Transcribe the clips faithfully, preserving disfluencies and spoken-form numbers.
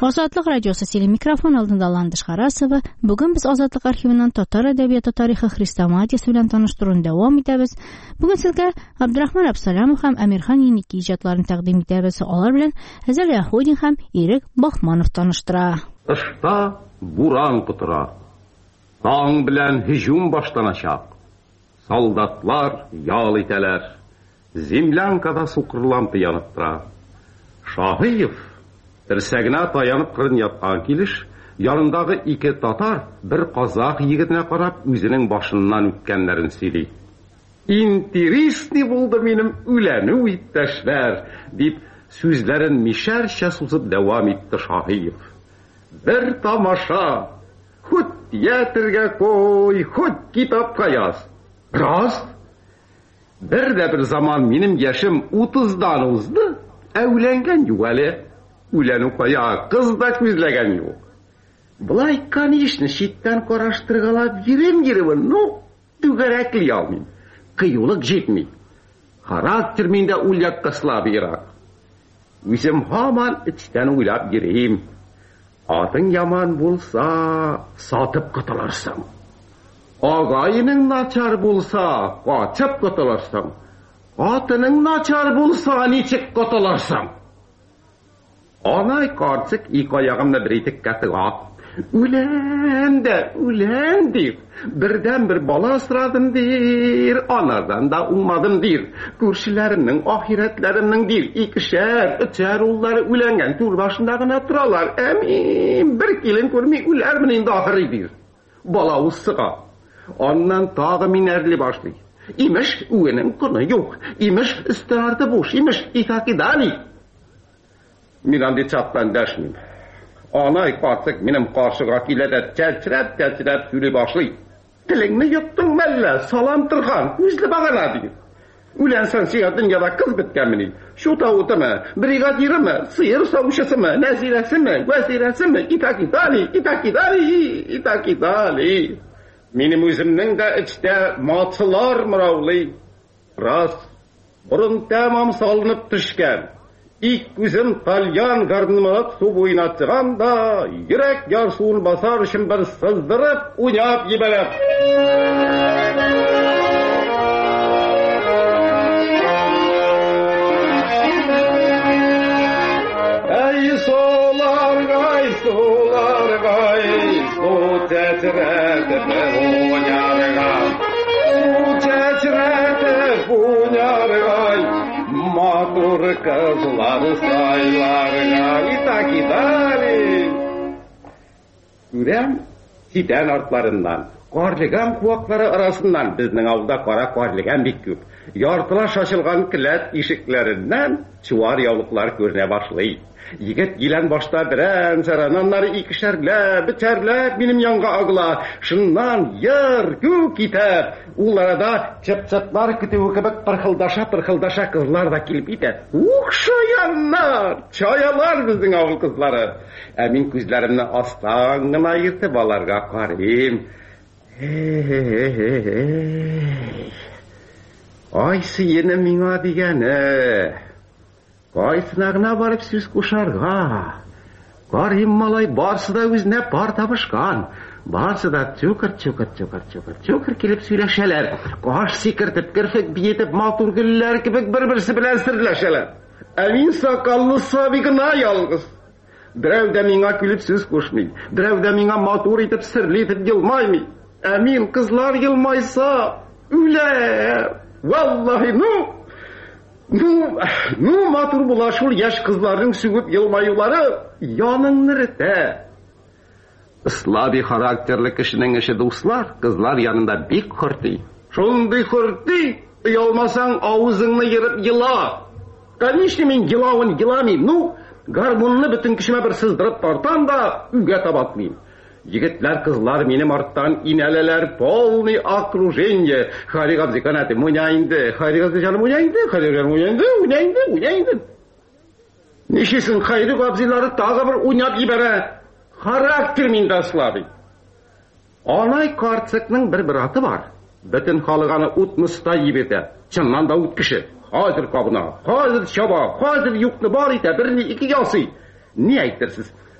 Азатлык радиосы телемикрофон алдында Ландыш Харасова. Бүген без Азатлык архивынан татар әдәбияты тарихы хрестоматиясе белән таныштыруны дәвам итәбез. Бүген сезгә Абдрахман Абсаламов һәм Әмирхан Еники иҗатларын тәкъдим итәбез. Алар белән Әзәл Яһудин һәм Ирек Бахманов таныштыра. Тышта буран котыра. Таң белән һөҗүм башланачак. Солдатлар ял итәләр. Землянкада сукыр лампа янып тора. Шаһиев терсәгенә таянып кырын яткан килеш, янындагы ике татар бер казак егетенә карап үзенең башыннан үткәннәрен сөйли. Интересный булды минем үләнү иптәшләр, дип сүзләрен мишәрчә сузып дәвам итте Шаһиев. Бер тамаша, хоть театрга кой, хоть китапка яз. Раз. Бер дә бер заман минем яшем утыздан узды, ә үләнгән юк әле. Үләнү кая, кыз да күзләгән юк. Былай, конечно, читтән караштыргалап йөрем-йөрем, но түгәрәкли алмыйм. Кыюлык җитми. Характер миндә үләк слабыйрак. Үзем һаман эчтән уйлап йөрим. Атың яман булса, сатып котылырсың. Агайының начар булса, качып котылырсың. Атының начар булса, ничек котылырсың? Анай карчык ике аягымны бер итеккә тыгап, үләм дә, үләм дип, бердән бер бала асрадым дир, анардан да уңмадым дир, күршеләремнең ахирәтләремнең дир, икешәр, өчәр уллары үләнгән түр башында гына торалар, әмин, бер килен күрми үләрмен инде ахыры дир. Бала усыга, аннан тагы минәрли башлый. Имеш, үенең кыны юк, имеш, өстән арты буш, имеш, итакидали. Мин андый чаттан дәшмим. Анай карчык минем каршыга килә дә чәчрәп-чәчрәп сөйли башлый. Телеңне йоттың мәллә, салам торган, күзле багана ди. Үләнсәң сиңа дөньяда кыз беткәнмени? Шута утымы, бригадирымы, сыер саучысымы, нәзирәсеме, вәзирәсеме, итакидали, итакидали, итакидали. Минем үземнең дә эчтә матсылар мыраулый. Раз, борын тәмам салынып төшкән. İlk күзем Тальян гарнымалык су буена чыган да, йөрәк ярсуын басар өчен бер сыздырып, уйнап җибәрәм. Әй соларгай, соларгай, су чәчрәтеп уйнарга. Су чәчрәтеп уйнарга. Матур кызлар сайларга итакидали. Күрәм, сидән артларыннан, карлыган куаклары арасыннан безнең авылда кара карлыган бик күп. Яртыла шашылган келәт ишекләреннән чуар яулыклар күренә башлый. Егет гилән башта берән саран, аннары икешәрләп, битәрләп минем янга агыла. Шуннан йыр күк китә. Ул арада чыпчыклар көтүе кебек пырхылдаша-пырхылдаша кызлар да килеп итә. Ух, шаяннар, чаялар безнең авыл кызлары. Ә мин күзләремне астан гына йөртеп аларга карыйм. Ай, сиене миңа дигәне. Кайсына гына барып сүз кушарга. Карыйм, малай, барсы да үзенә пар табышкан. Барсы да чукыр, чукыр, чукыр, чукыр, чукыр килеп сөйләшәләр. Каш сикертеп, керфек биетеп, матур гөлләр кебек бер-берсе белән серләшәләр. Ә мин сакаллы саби гына ялгыз. Берәү дә миңа килеп сүз кушмый. Берәү дә миңа матур итеп, серле итеп елмаймый. Ә мин кызлар елмайса, үлә. Валлаһи, ну Ну, ну матур була шул яшь кызларның сүгеп елмаюлары яныңны рәтә. Слабый характерлы кешенең эше дуслар, кызлар янында бик хөрти. Шундый хөрти, ялмасаң авызыңны йырып йыла. Конечно, мин йылавын йыламыйм. Ну, гармунны бөтен кешемә бер сыздырып тартам да үгә табатлыйм. Егетләр, кызлар минем арттан инәләләр, полный окружение. Харик абзый канаты, муня инде, Харик абзый җаным муня инде, Харик җаным муня инде, муня инде, муня инде. Нишесен Харик абзыйлары тагы бер уйнап җибәрә. Характер миндә слабый. Анай карчыкның бер браты бар. Бөтен халык аны ут мыста җибәрә. Чыннан да ут кеше. Хәзер кабына, хәзер чаба, хәзер юкны бар итә, берни ике ясый. Ни әйтерсез?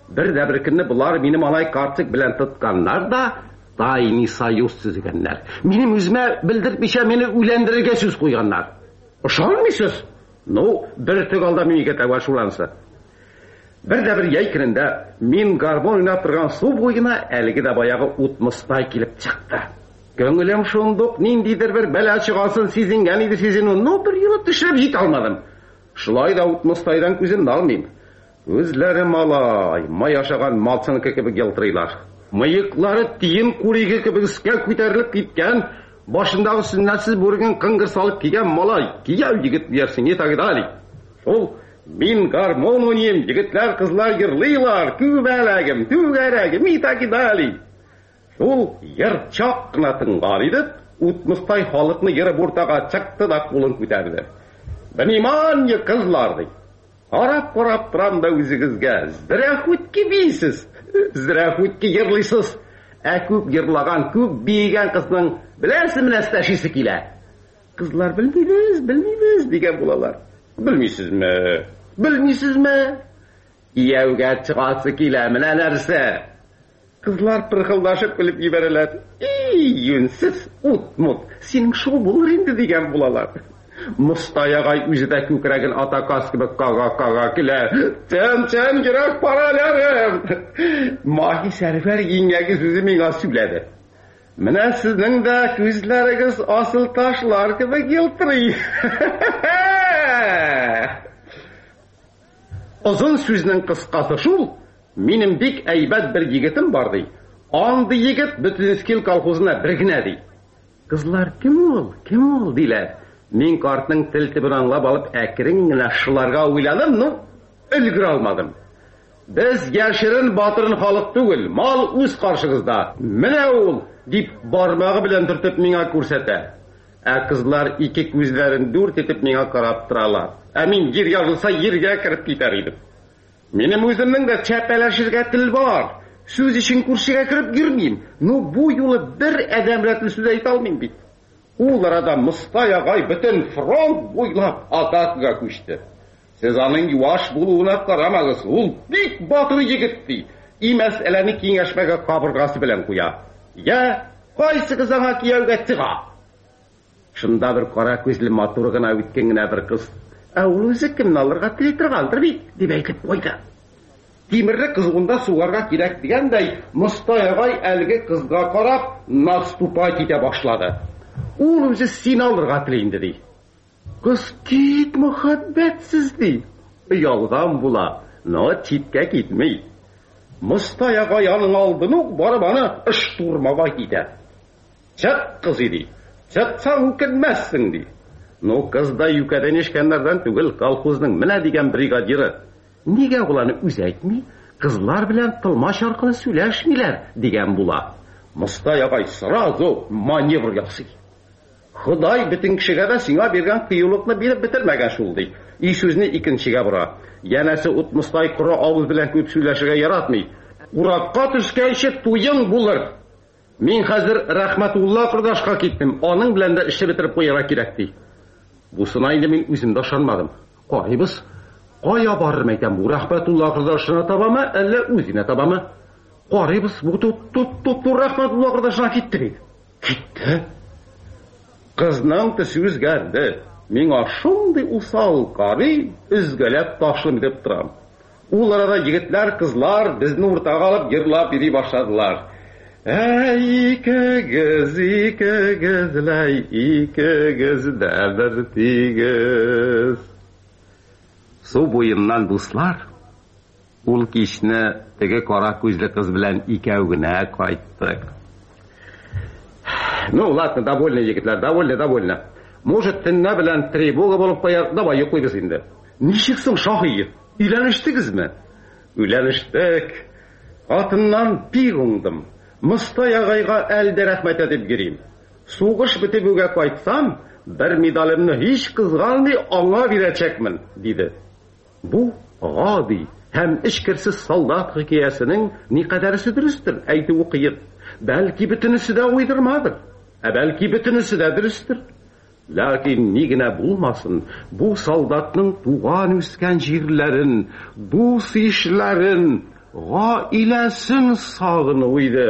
Бер дә бер көнне булар минем алай картик белән тотканнар да даими союз төзегәннәр. Минем үземә белдермичә мине үләндерергә сүз куйганнар. Ышанмыйсыз? Ну, бер тыгалда мине гетә шулансы. Бер дә бер яй көнендә мин гармон уйнап торган су буена әлеге дә баягы утмыстай килеп чыкты. Көңелем шундук ниндидер бер бәла чыгасын сизенгән иде сизенү, но бер юлы төшереп җит алмадым. Шулай да утмыстайдан күземне алмыйм. Үзләре малай, май ашаган малсыныкы кебек ялтырыйлар. Мыеклары тиен куриге кебек өскә күтәрелеп киткән, башындагы сөннәтсез бүреген кыңгыр салып кигән малай, кияү егет диярсең, не тагыдали. Ул мин гармон уйныйм, егетләр, кызлар йырлыйлар, күбәләгем, түгәрәгем, не тагыдали. Ул йырчак кына тыңгар иде, утмыстай халыкны йырып уртага чыкты да кулын күтәрде. Внимание, кызлар, ди. Арап-карап торам да үзегезгә, здравствуйте бисез. Здравствуйте йырлыйсыз. Ә күп йырлаган, күп бигән кызның беләсез менә стәшисе килә. Кызлар белмибез, белмибез дигән булалар. Белмисезме? Белмисезме? Ияүгә чыгасы килә менә нәрсә? Кызлар пырхылдашып көлеп җибәрәләр. И, юнсыз, ут-мут, синең шул булыр инде дигән булалар. Мустаягай үзе дә күкрәген атакас кебек кага-кага килә. Тән-тән йөрәк параларым. Маһи Сәрвәр еңгәгез үзе миңа сөйләде. Менә сезнең дә күзләрегез асыл ташлар кебек ялтырый. Озын сүзнең кыскасы шул. Минем бик әйбәт бер егетем бар ди. Андый егет Бөтенскил колхозына бер генә ди. Кызлар кем ул? Кем ул диләр. Мин картның тел тибен аңлап алып әкрен генә шуларга уйладым, но өлгерә алмадым. Без яшерен батырын халык түгел, мал үз каршыгызда. Менә ул дип бармагы белән төртеп миңа күрсәтә. Ә кызлар ике күзләрен дүрт итеп миңа карап торалар. Ә мин җир ягылса җиргә кирип китәр идем. Минем үземнең дә чәпәләшергә тел бар. Сүз өчен күршегә кирип йөрмим. Ну бу юлы бер адәм рәтле сүз әйтә алмыйм бит. Ул арада Мустай агай бөтен фронт буйлап атакага күчте. Сез аның юаш булуына карамагыз, ул бик батыр егет ди. И мәсьәләне киңәшмәгә кабыргасы белән куя. Я, кайсы кыз аңа кияүгә чыга? Шунда бер кара күзле матур гына үткән генә бер кыз. Ә ул үзе кемне алырга тели торгандыр бит, дип әйтеп куйды. Тимерле кызгында сугарга кирәк дигәндәй, Мустай агай әлеге кызга карап наступать итә башлады. Ул үзе син алырга тели инде ди. Кыз кит мөхәббәтсез ди. Ялган була, но читкә китмей. Мустай агай аның алдын ук барып аны ыштурмага китә. Чык кыз ди. Чыксаң үкенмәссең ди. Но кыз да юкәдән ишкәннәрдән түгел, колхозның менә дигән бригадиры. Нигә ул аны үзе әйтми, кызлар белән тылмаш аркылы сөйләшмиләр дигән була. Мустай агай сразу маневр ясый. Ходай бөтен кешегә дә сиңа биргән кыюлыкны биреп бетермәгән шул ди. И сүзне икенчегә бора. Янәсе ут Мустай коры авыз белән күп сөйләшергә яратмый. Уракка төшкәнче туйың булыр. Мин хәзер Рәхмәтулла кордашка киттем. Аның белән дә эшне бетереп куярга кирәк ди. Бусына инде мин үзем дә ышанмадым. Карыйбыз. Кая барырмы әйтәм, бу Рәхмәтулла кордашына табамы, әллә үзенә табамы? Карыйбыз, бу тут-тут Рәхмәтулла кордашына китте бит. Китте. Кызның төсе үзгәрде. Миңа шундый усал карый, үзгәләп ташлым дип торам. Ул арада егетләр, кызлар безне уртага алып йырлап йөри башладылар. Әй, икегез, икегезләй, икегездә бер тигез. Су буеннан дуслар, ул кичне теге кара күзле кыз белән икәү генә кайттык. Ну, ладно, довольны, егетләр, довольны, довольны. Может, төннә белән тревога булып куяр, давай йоклыйбыз инде. Ничек соң, Шаһи? Өйләнештегезме? Өйләнештек. Атыннан бик уңдым. Мустай агайга әлдә рәхмәт әйтеп йөрим. Сугыш бетеп үгә кайтсам, бер медалемне һич кызганмый аңа бирәчәкмен, диде. Бу гади һәм эшкерсез солдат хикәясенең никадәрсе дөрестер, әйтүе кыен. Бәлки бөтенесе дә уйдырмадыр. Ә бәлки бөтенесе дә дөрестер. Ләкин ни генә булмасын, бу солдатның туган үскән җирләрен, дус ишләрен, гаиләсен сагыну иде.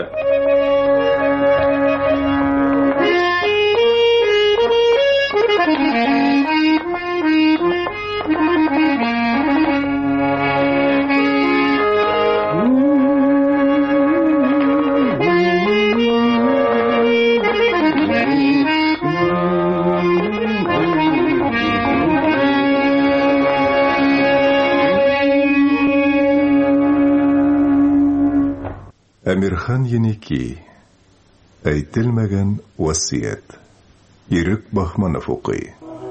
Әмирхан Еники. Әйтелмәгән васыят. Ирек Бахманов укый.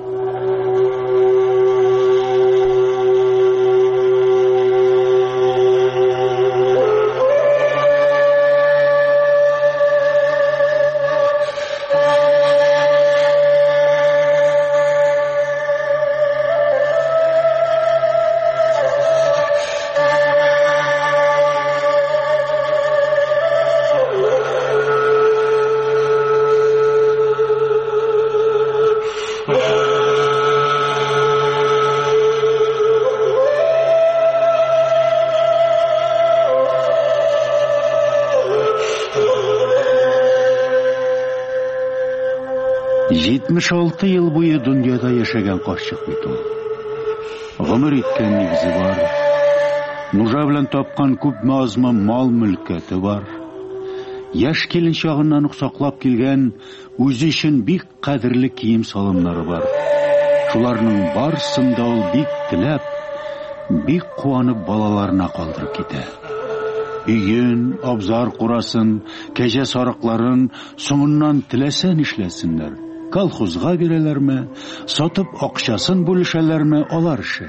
җитмеш алты ел буе дөньяда яшәгән карчык бит ул. Гомер иткән нигезе бар. Нужа белән тапкан күп мазмы мал-мөлкәте бар. Яшь килен чагыннан ук саклап килгән үзе өчен бик кадерле кием салымнары бар. Шуларның барсын да ул бик теләп, бик куанып балаларына калдырып китә. Өен, абзар курасын, кәҗә сарыкларын соңыннан теләсә нишләсеннәр. Колхозга бирәләрме, сатып акчасын бүлешәләрме, алар ише.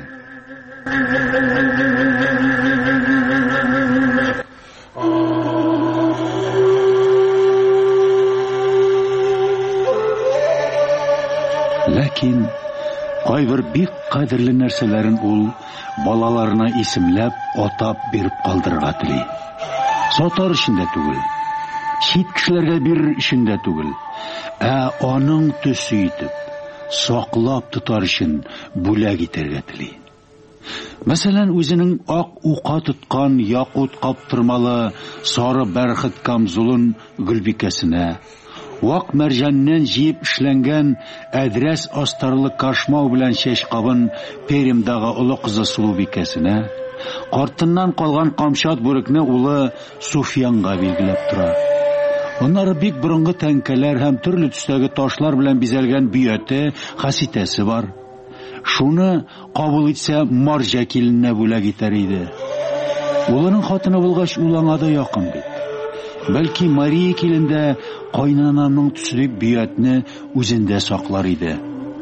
Ләкин кайбер бик кадерле нәрсәләрен ул балаларына исемләп, атап биреп калдырырга тели. Сатар өчен дә түгел, чит кешеләргә бирер өчен дә түгел, ә аның төсе итеп, саклап тотар өчен бүләк итәргә тели. Мәсәлән, үзенең ак ука тоткан якут каптырмалы сары бәрхет камзулын Гөлбикәсенә, вак мәрҗәннән җыеп эшләнгән әдрәс астарлы кашмау белән чәч кабын Перемдагы олы кызы Сулубикәсенә, картыннан калган камчат бүрекне улы Суфиянга билгеләп тора. Оннары бик борынгы тәңкәләр һәм төрле төстәге ташлар белән бизәлгән бүйәте, хаситәсе бар. Шуны кабул итсә марҗа килененә бүләк итәр иде. Улының хатыны булгач ул аңа да якын бит. Бәлки Мария килендә кайнанамның төсе дип бүйәтне үзендә саклар иде.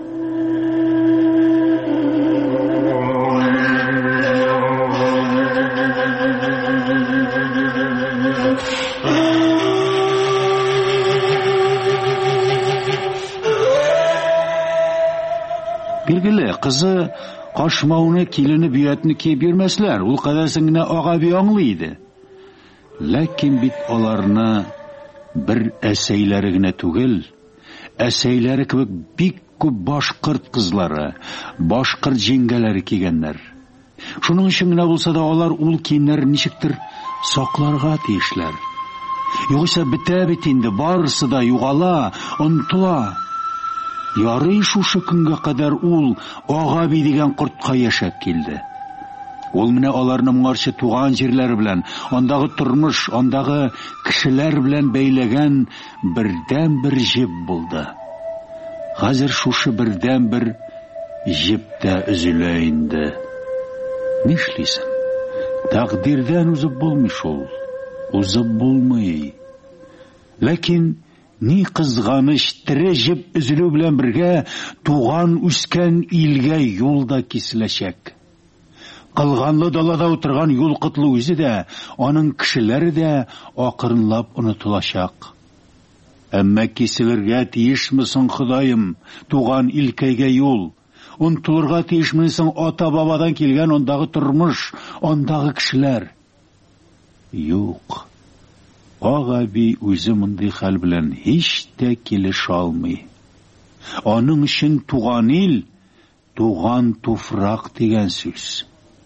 Билгеле, кызы кашмауны, килене, бүйәтне киеп бирмәсләр, ул кадәрсен генә агаби аңлый иде. Ләкин бит аларны бер әсәйләре генә түгел, әсәйләре кебек бик күп башкорт кызлары, башкорт җиңгәләре кигәннәр. Шуның өчен генә булса да алар ул киемнәр ничектер сакларга тиешләр. Югыйсә бетә бит инде, барысы да югала, онтыла. Ярый шушы көнгә кадәр ул агаби дигән кортка яшәп килде. Ул менә аларны моңарчы туган җирләре белән, андагы тормыш, андагы кешеләр белән бәйләгән бердән бер җеп булды. Хәзер шушы бердән бер җеп тә өзелә инде. Нишлисең? Тәкъдирдән узып булмый шул. Узып булмый. Ләкин ни кызганыч, тере җеп өзелү белән бергә туган үскән илгә юл да киселәчәк. Кылганлы далада утырган юл кытлы үзе дә, аның кешеләре дә акырынлап онытылачак. Әмма киселергә тиешме соң, Ходаем, туган илкәйгә юл? Онытылырга тиешме соң ата-бабадан килгән андагы тормыш, андагы кешеләр? Юк. Агаби үзе мондый хәл белән һич тә килешә алмый. Аның өчен туган ил, туган туфрак дигән сүз.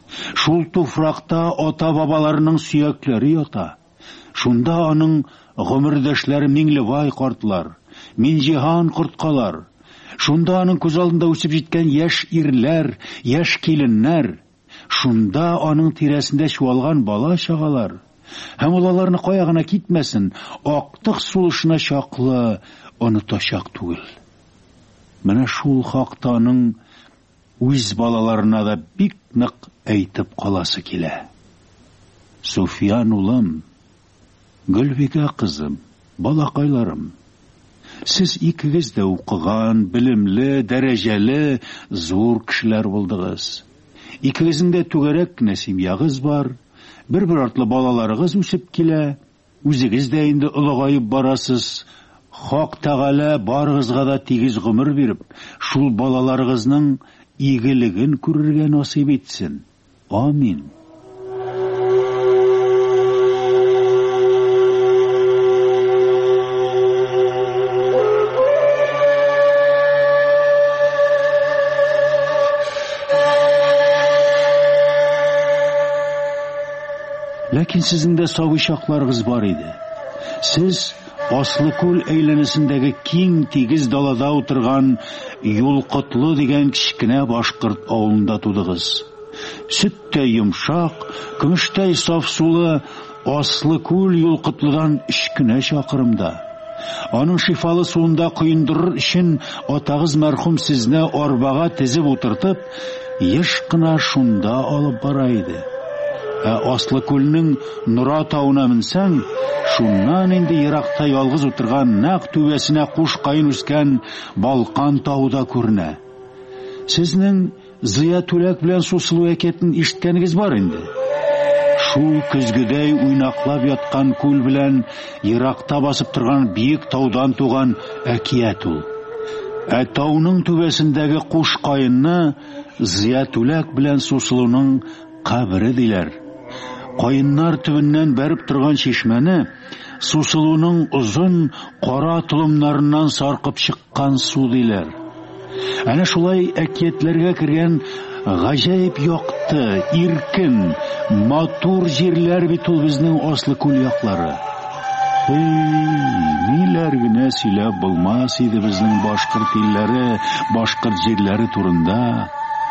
Шул туфракта ата-бабаларының сөякләре ята. Шунда аның гомердәшләре Миңлебай картлар, Минҗиһан корткалар. Шунда аның күз алдында үсеп җиткән яшь ирләр, яшь киленнәр. Шунда аның тирәсендә чуалган бала-чагалар. Һәм аларны кая гына китмәсен, актык сулышына чаклы онытачак түгел. Менә шул хакта аның үз балаларына да бик нык әйтеп каласы килә. Суфиян улым, Гөлбикә кызым, балакайларым, сез икегез дә укыган, белемле, дәрәҗәле, зур кешеләр булдыгыз. Икегезнең дә түгәрәк кенә семьягыз бар, бер-бер артлы балаларыгыз үсеп килә, үзегез дә инде олыгайып барасыз. Хак Тәгалә барыгызга да тигез гомер биреп, шул балаларыгызның игелеген күрергә насыйп итсен. Амин. Ләкин сезнең дә сабый чакларыгыз бар иде. Сез Аслыкүл әйләнәсендәге киң тигез далада утырган Юлкытлы дигән кичкенә башкорт авылында тудыгыз. Сөттәй йомшак, көмештәй саф сулы Аслыкүл Юлкытлыдан өч кенә чакрымда. Аның шифалы суында коендырыр өчен атагыз мәрхүм сезне арбага тезеп утыртып, еш кына шунда алып бара иде. Ә Аслыкүлнең Нура тауына менсәң, шуннан инде еракта ялгыз утырган нәкъ түбәсенә куш кайын үскән Балкан тауы да күренә. Сезнең Зыя Түләк белән Сусылу әкиятен ишеткәнегез бар инде. Шул көзгедәй уйнаклап яткан күл белән еракта басып торган биек таудан туган әкият ул. Ә тауның түбәсендәге куш кайынны Зыя Түләк белән Сусылуның кабере диләр. Кайыннар төбеннән бәреп торган чишмәне Сусылуның озын кара толымнарыннан саркып чыккан су диләр. Әнә шулай әкиятләргә кергән гаҗәеп якты, иркен, матур җирләр бит ул безнең Аслыкүл яклары. Эй, ниләр генә сөйләп булмас иде безнең башкорт илләре, башкорт җирләре турында.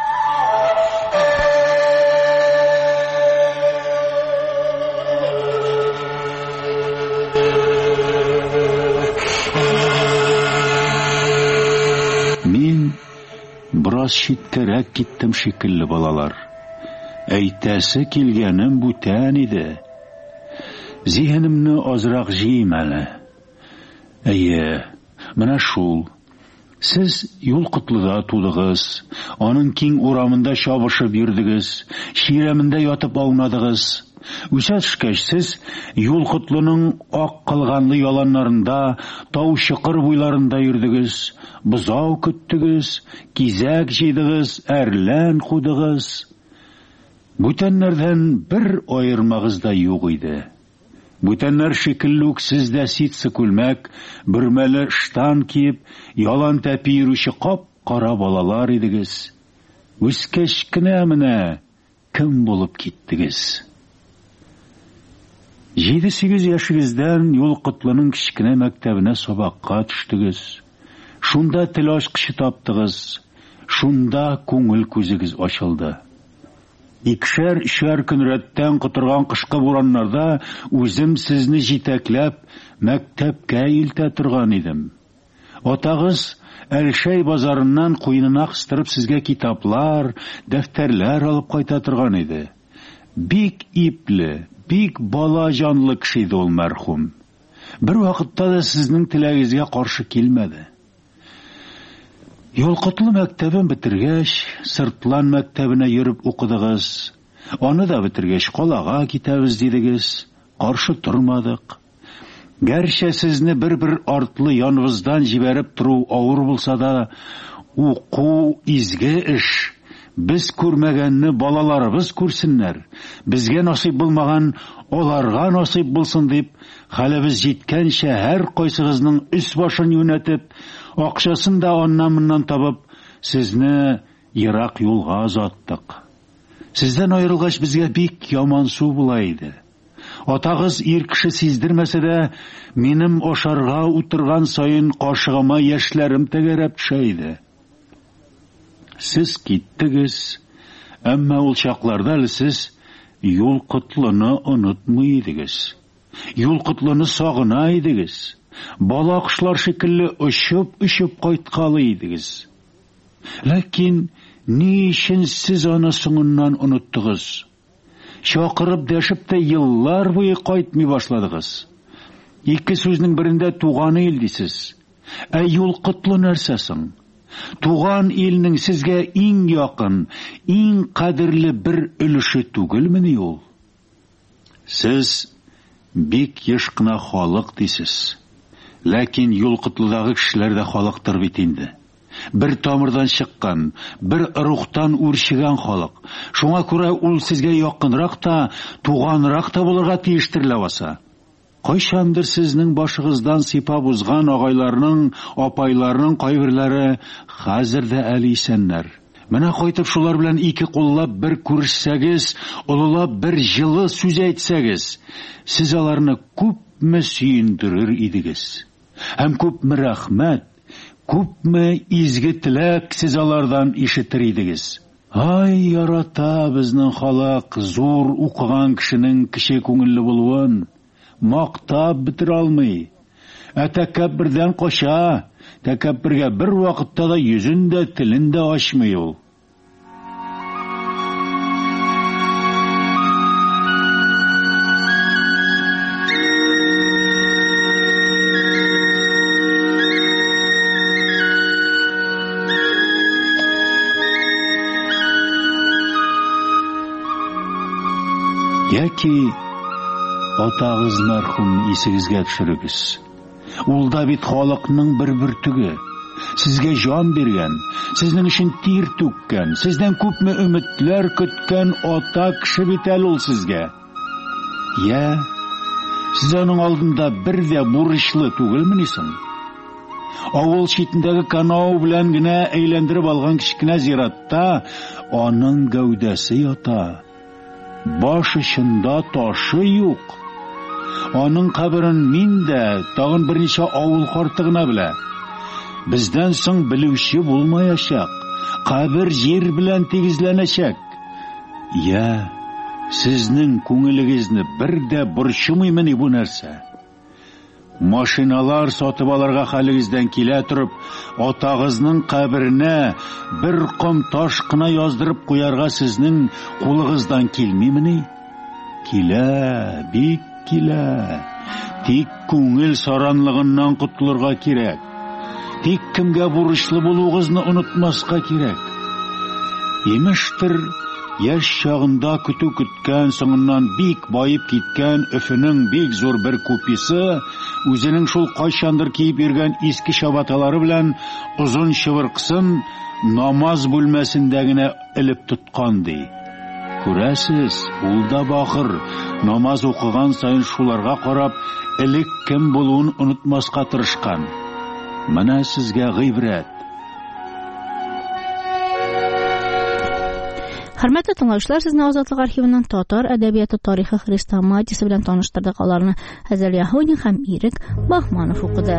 Biraz читкәрәк киттем шикелле балалар. Әйтәсе килгәнем бүтән иде. Зиһенемне азрак җыйм әле. Әйе, менә шул. Сез Юлкытлыда тудыгыз, аның киң урамында чабышып йөрдегез, ширәмендә ятып аунадыгыз. Үсә төшкәч сез Юлкытлының ак кылганлы яланнарында, тау чыкыр буйларында йөрдегез, бозау көттегез, кизәк җыйдыгыз, әрлән кудыгыз. Бүтәннәрдән бер аермагыз да юк иде. Бүтәннәр шикелле үк сез дә ситсы күлмәк, бөрмәле штан киеп, ялан тәпи йөрүче кап-кара балалар идегез. Үскәч кенә менә кем булып киттегез? Җиде-сигез яшыгыздан Юлкытлының кичкенә мәктәбенә сабакка төштегез. Шунда тел ачкычы таптыгыз. Шунда күңел күзегез ачылды. Икешәр өчәр көн рәттән котырган кышкы бураннарда үзем сезне җитәкләп мәктәпкә илтә торган идем. Атагыз Әлшәй базарыннан куенына кыстырып сезгә китаплар, дәфтәрләр алып кайта торган иде. Бик ипле, бик бала җанлы кеше иде ул мәрхүм. Бер вакытта да сезнең теләгегезгә каршы килмәде. Юлкытлы мәктәбен бетергәч, Сыртлан мәктәбенә йөреп укыдыгыз. Аны да бетергәч, калага китәбез дидегез. Каршы тормадык. Гәрчә сезне бер-бер артлы яныбыздан җибәреп туру авыр булса да, уку изге эш. Без күрмәгәнне балаларыбыз күрсеннәр. Безгә насыйп булмаган аларга насыйп булсын дип, хәлебез җиткәнчә һәр кайсыгызның үз башын юнәтеп, акчасын да аннан-моннан табып, сезне ерак юлга озаттык. Сездән аерылгач безгә бик яман су була иде. Атагыз ир кеше сиздермәсә дә, минем ашарга утырган сайын кашыгыма яшьләрем тәгәрәп төшә иде. Сез киттегез, әмма ул чакларда әле сез юл котлыны онытмый идегез. Юл котлыны сагына идегез. Бала кошлар шикелле очып-очып кайткалы идегез. Ләкин ни өчен сез аны соңыннан оныттыгыз? Чакырып дәшеп тә еллар буе кайтмый башладыгыз. Ике сүзнең берендә туган ил дисез. Ә юл котлы нәрсә соң? Туган илнең сезгә иң якын, иң кадерле бер өлеше түгелмени ул? Сез бик еш кына халык дисез. Ләкин юл котлыдагы кешеләр дә халыктыр бит инде. Бер тамырдан чыккан, бер рухтан үрчегән халык. Шуңа күрә ул сезгә якынрак та, туганрак та булырга тиештер ләваса. Кайчандыр сезнең башыгыздан сыйпап узган агайларның, апайларның кайберләре хәзер дә әле исәннәр. Менә кайтып шулар белән ике куллап бер күрешсәгез, улылап бер җылы сүз әйтсәгез, сез аларны күпме сөендерер идегез. Һәм күпме рәхмәт, күпме изге теләк сез алардан ишетер идегез. Ай, ярата безнең халык зур укыган кешенең кеше күңелле булуын. Мактап битер алмый. Ә тәкәббердән кача, тәкәббергә бер вакытта да йөзен дә, телен дә ачмый ул. Яки атагыз мәрхүм исегезгә төшерегез. Ул да бит халыкның бер бөртеге. Сезгә җан биргән, сезнең өчен тир түккән, сездән күпме өметләр көткән ата кеше бит әле ул сезгә. Я, сез аның алдында бер дә бурычлы түгелмени соң? Авыл читендәге канау белән генә әйләндереп алган кичкенә зиратта аның гәүдәсе ята. Баш очында ташы юк. Аның каберен мин дә, тагын берничә авыл карты гына белә. Бездән соң белүче булмаячак. Кабер җир белән тигезләнәчәк. Я, сезнең күңелегезне бер дә борчымыймыни бу нәрсә? Машиналар сатып алырга хәлегездән килә торып, атагызның каберенә бер ком таш кына яздырып куярга сезнең кулыгыздан килмимени? Килә, бик килә. Тик күңел саранлыгыннан кутылырга кирәк. Тик кемгә бурычлы булуыгызны онытмаска кирәк. Имештер, яшь чагында көтү көткән, соңыннан бик байып киткән Өфенең бик зур бер куписы үзенең шул кайчандыр киеп йөргән иске чабаталары белән озын чыбыркысын намаз бүлмәсендә генә элеп тоткан ди. Күрәсез, ул да бахыр, намаз укыган сайын шуларга карап, элек кем булуын онытмаска тырышкан. Менә сезгә гыйбрәт. Хөрмәтле тыңлаучылар, сезне Азатлык архивыннан татар әдәбияты тарихы хрестоматиясе белән таныштырдык. Аларны Әзәл Яһудин һәм Ирек Бахманов укыды.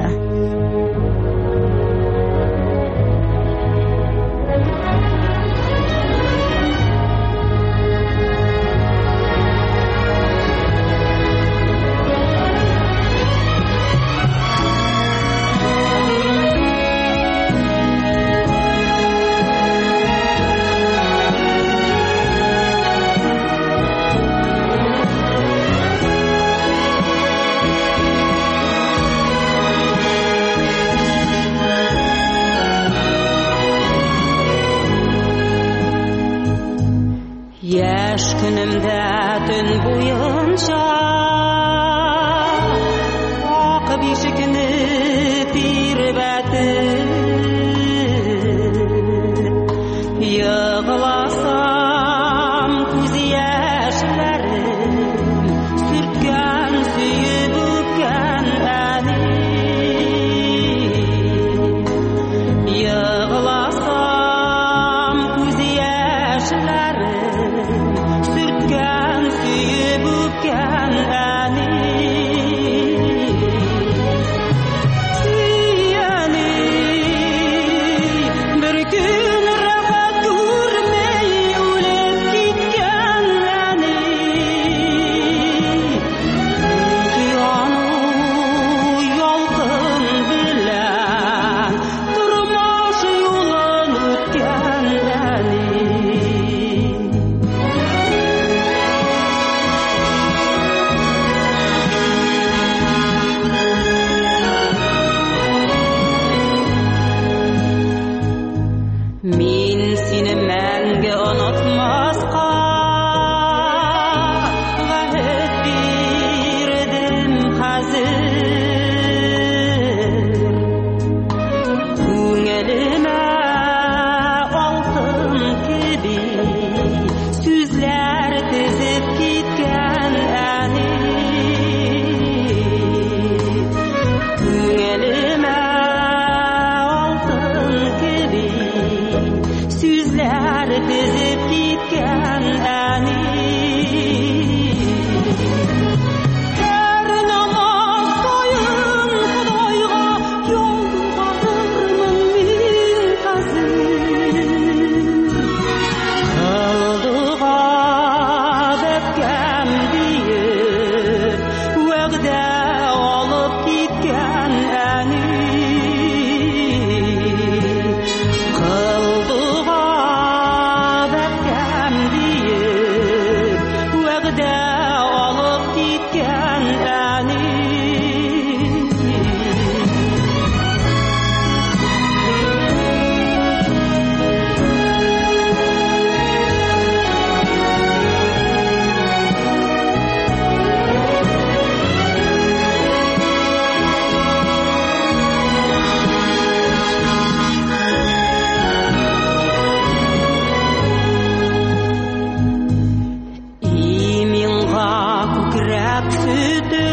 ак сүтү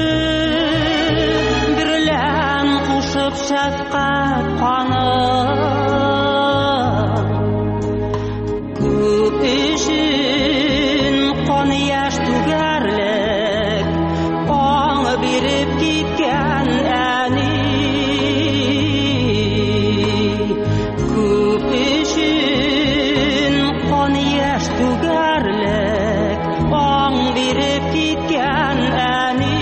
бирлен кушуп шафкат канын көп үчүн кон яш түгәрлек аңы бирип киткән әни көп үчүн кон яш түгәрлек аң бирип киткән әни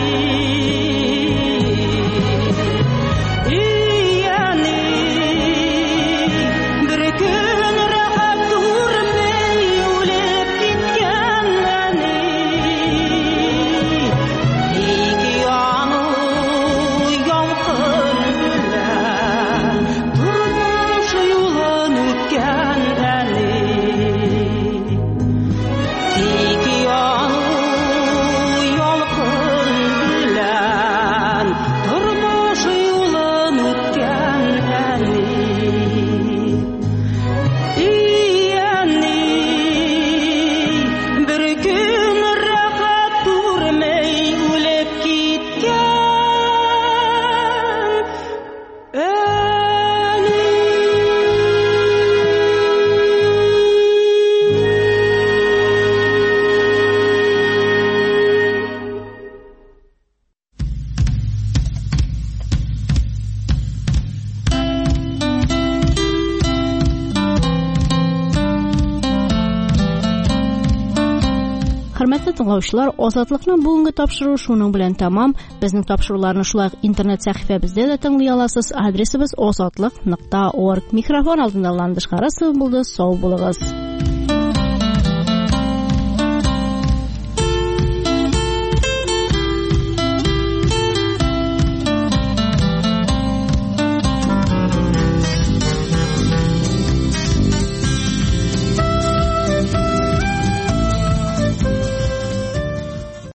Хөрмәтле тыңлаучылар, Азатлыкның бүгенге тапшыруы шуның белән тәмам. Безнең тапшыруларны шулай интернет сәхифәбездә дә тыңлый аласыз. Адресыбыз азатлык нокта орг. Микрофон алдында Ландыш Харасова булды. Сау булыгыз.